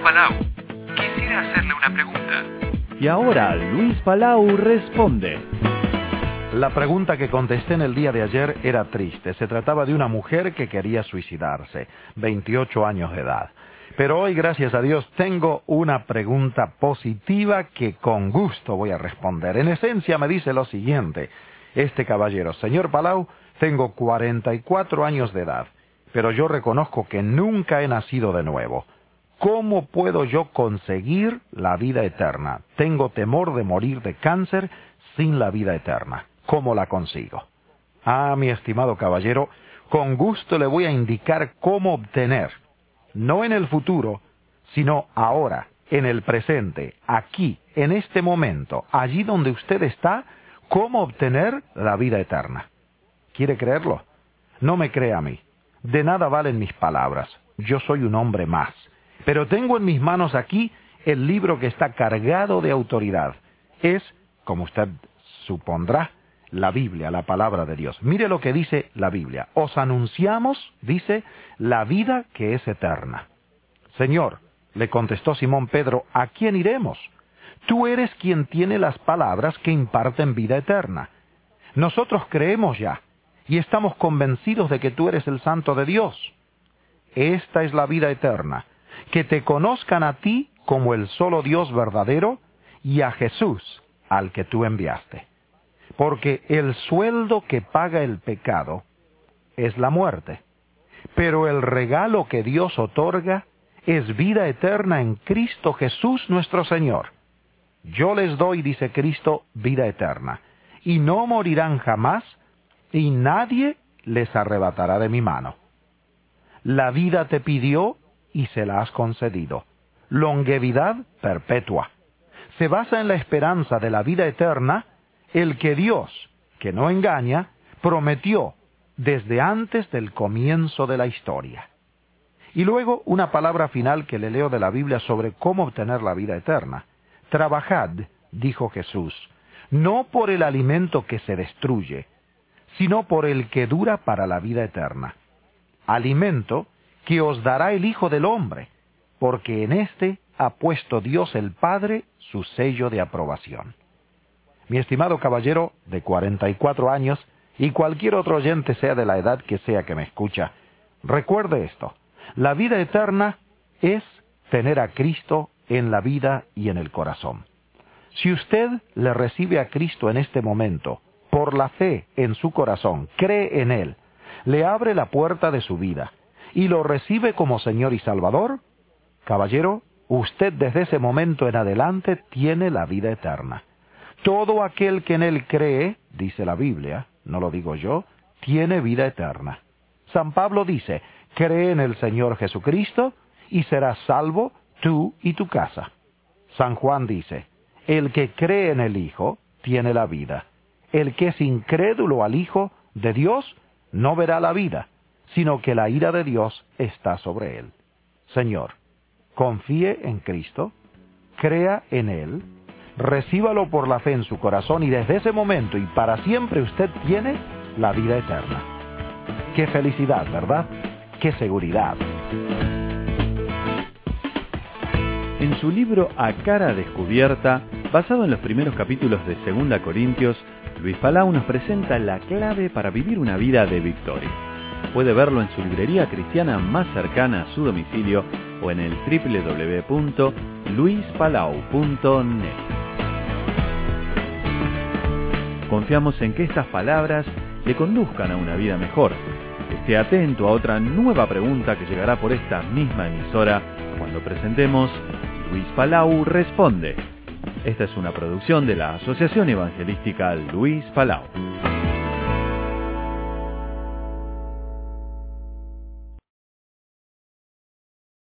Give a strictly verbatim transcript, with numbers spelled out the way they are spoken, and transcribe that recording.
Palau. Quisiera hacerle una pregunta. Y ahora Luis Palau responde. La pregunta que contesté en el día de ayer era triste. Se trataba de una mujer que quería suicidarse, veintiocho años de edad. Pero hoy, gracias a Dios, tengo una pregunta positiva que con gusto voy a responder. En esencia me dice lo siguiente, este caballero: señor Palau, tengo cuarenta y cuatro años de edad, pero yo reconozco que nunca he nacido de nuevo. ¿Cómo puedo yo conseguir la vida eterna? Tengo temor de morir de cáncer sin la vida eterna. ¿Cómo la consigo? Ah, mi estimado caballero, con gusto le voy a indicar cómo obtener, no en el futuro, sino ahora, en el presente, aquí, en este momento, allí donde usted está, cómo obtener la vida eterna. ¿Quiere creerlo? No me crea a mí. De nada valen mis palabras. Yo soy un hombre más. Pero tengo en mis manos aquí el libro que está cargado de autoridad. Es, como usted supondrá, la Biblia, la palabra de Dios. Mire lo que dice la Biblia. Os anunciamos, dice, la vida que es eterna. Señor, le contestó Simón Pedro, ¿a quién iremos? Tú eres quien tiene las palabras que imparten vida eterna. Nosotros creemos ya y estamos convencidos de que tú eres el Santo de Dios. Esta es la vida eterna, que te conozcan a ti como el solo Dios verdadero y a Jesús, al que tú enviaste. Porque el sueldo que paga el pecado es la muerte, pero el regalo que Dios otorga es vida eterna en Cristo Jesús nuestro Señor. Yo les doy, dice Cristo, vida eterna, y no morirán jamás, y nadie les arrebatará de mi mano. La vida te pidió y se la has concedido. Longevidad perpetua. Se basa en la esperanza de la vida eterna, el que Dios, que no engaña, prometió desde antes del comienzo de la historia. Y luego una palabra final que le leo de la Biblia sobre cómo obtener la vida eterna. Trabajad, dijo Jesús, no por el alimento que se destruye, sino por el que dura para la vida eterna. Alimento que os dará el Hijo del Hombre, porque en éste ha puesto Dios el Padre su sello de aprobación. Mi estimado caballero de cuarenta y cuatro años, y cualquier otro oyente sea de la edad que sea que me escucha, recuerde esto: la vida eterna es tener a Cristo en la vida y en el corazón. Si usted le recibe a Cristo en este momento, por la fe en su corazón, cree en Él, le abre la puerta de su vida, y lo recibe como Señor y Salvador, caballero, usted desde ese momento en adelante tiene la vida eterna. Todo aquel que en Él cree, dice la Biblia, no lo digo yo, tiene vida eterna. San Pablo dice, cree en el Señor Jesucristo y serás salvo tú y tu casa. San Juan dice, el que cree en el Hijo tiene la vida. El que es incrédulo al Hijo de Dios no verá la vida, sino que la ira de Dios está sobre él. Señor, confíe en Cristo, crea en Él, recíbalo por la fe en su corazón y desde ese momento y para siempre usted tiene la vida eterna. ¡Qué felicidad!, ¿verdad? ¡Qué seguridad! En su libro A Cara Descubierta, basado en los primeros capítulos de Segunda Corintios, Luis Palau nos presenta la clave para vivir una vida de victoria. Puede verlo en su librería cristiana más cercana a su domicilio o en el doble u doble u doble u punto luis palau punto net. Confiamos en que estas palabras le conduzcan a una vida mejor. Esté atento a otra nueva pregunta que llegará por esta misma emisora cuando presentemos Luis Palau Responde. Esta es una producción de la Asociación Evangelística Luis Palau.